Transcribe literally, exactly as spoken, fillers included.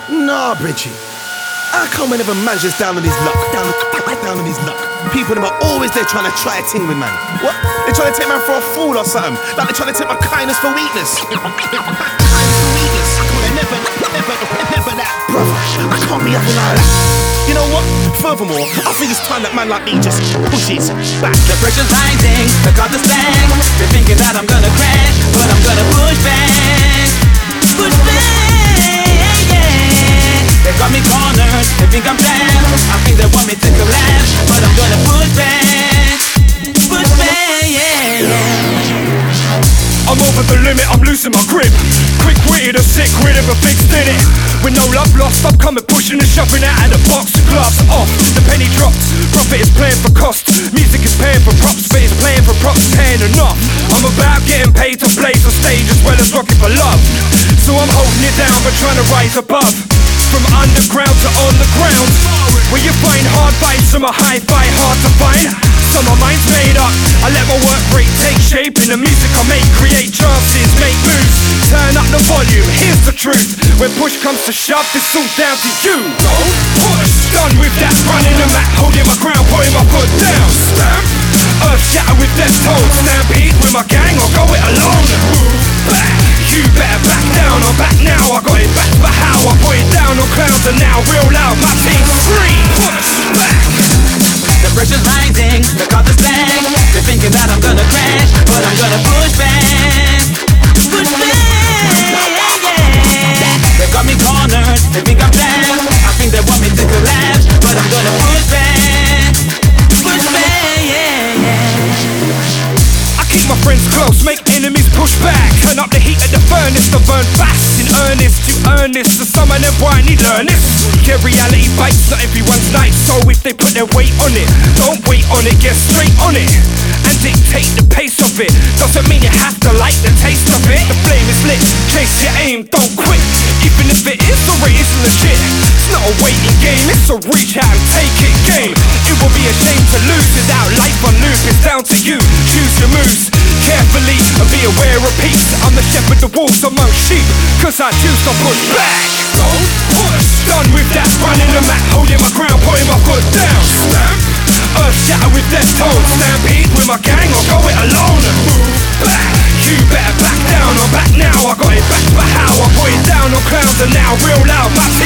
Nah, Bridgie. How come whenever man's just down on his luck, down, down on his luck, people them are always there trying to try a thing with man? What? They trying to take man for a fool or something? Like they trying to take my kindness for weakness? Kindness for weakness? Never, never, never that, brother. I can't be acting like that. You know what? Furthermore, I think it's time that man like me just pushes back. The pressure's rising, the cards are stacked. They're thinking that I'm gonna crash, but I'm gonna push back. Push back, yeah. They got me cornered, they think I'm bad. I think they want me to collapse, but I'm gonna push back. Push back, yeah, yeah. I'm over the limit, I'm losing my grip. Quick-witted or sick-rid of a fixed in it. With no love lost, I'm coming pushing and shoving out of the box. Gloves off, the penny drops. Profit is playing for cost. Music is paying for props, but it's playing for props, paying enough. I'm about getting paid to blaze on stage as well as rocking for love. So I'm holding it down but trying to rise above. From underground to on the ground, where you find hard vibes from a hi-fi hard to find. So my mind's made up, I let my work rate take shape. In the music I make, create chances, make moves. Turn up the volume, here's the truth. When push comes to shove, it's all down to you. Don't push, done with that, running the mat, holding my ground, putting my foot down. Stamp, earth shatter with death toll. Stampede with my gang, or go it alone. Move back, you better back down, I'm back now. I got it back, but how? I put it down on clouds and now real loud. My team's free, push back. The pressure's rising, the cards are stacked. They're thinking that I'm gonna crash, but I'm gonna push back. Push back, yeah. They got me cornered, they think I'm bad. I think they want me to collapse, but I'm gonna push back. Push back, yeah, yeah. I keep my friends close, make enemies push back. Turn up the heat at the furnace to burn fast. In earnest, you earn this, so some of them why need learn this. Yeah, reality bites, not everyone's nice. So if they put their weight on it, don't wait on it, get straight on it. And dictate the pace of it. Doesn't mean you have to like the taste of it. The flame is lit, chase your aim, don't quit. Even if it is or it isn't legit, it's not a waiting game, it's a reach out and take it game. It will be a shame to lose without life on loop. It's down to you, choose your moves carefully and be aware of peace. I'm the shepherd of wolves among sheep, cause I choose to push back. Don't push, done with that, running the mat, holding my ground, putting my foot down. Stamp, earth shatter with death toll. Stampede with my gang or go it alone. Move back, you better back down, I'm back now. I got it back, but how? I put it down on clouds and now real loud, my team